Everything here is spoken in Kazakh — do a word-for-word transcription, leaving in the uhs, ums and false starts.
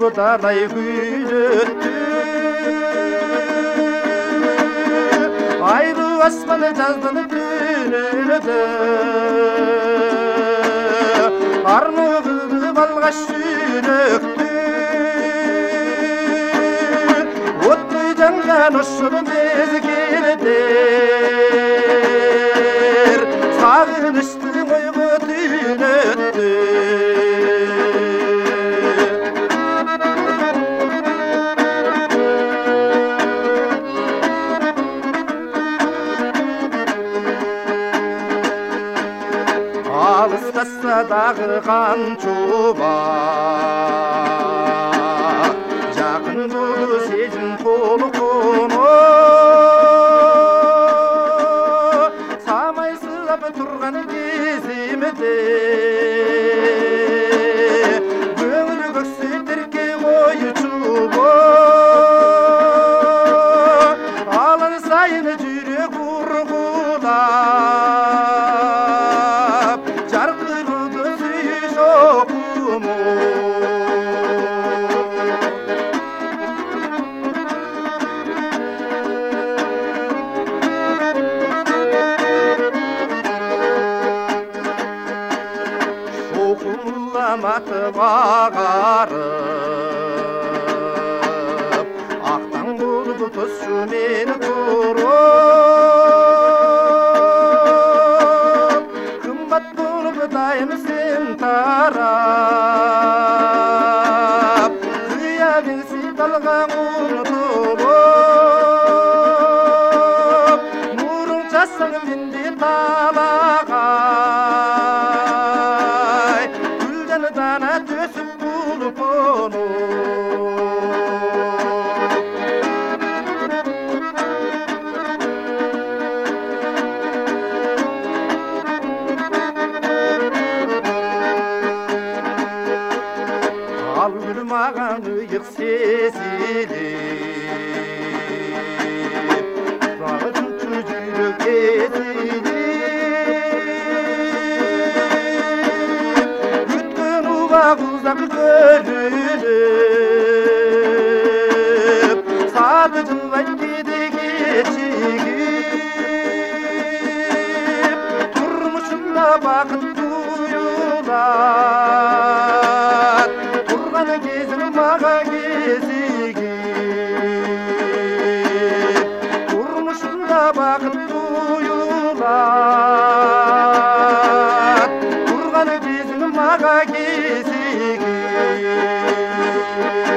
талай күйлетті айлы аспаны жаздыны түнеді армығылып алғаш жүректі отты жанған ұшыры мезгілдер сағыныштың ойғы түнетті алыстасадағы қаншуба жақын болу сезім толы қону самайсылап тұрған кезімде көңіл көксетерке қойычу алын сайын жүрек ұрғылап жарқыруды сүй жоқыму шоқымламатып ағарып ақтан болып тұсшу мені тұрып қымбат болып дайым сен тарап қия берсе талған ұмытылып нұрың жасың менде талағай гүлден дана төсіп болып оны ал гүл маған ұйық сезіліп бағытын жүрек езіліп күткен ұғақ ұзақ көріліп сады жылбай кеді кешігіп тұрмышында бақыт тұйылар тұрғаны кезің маға кезігіп тұрмышында бақыт тұйылар тұрғаны кезің маға кезігіп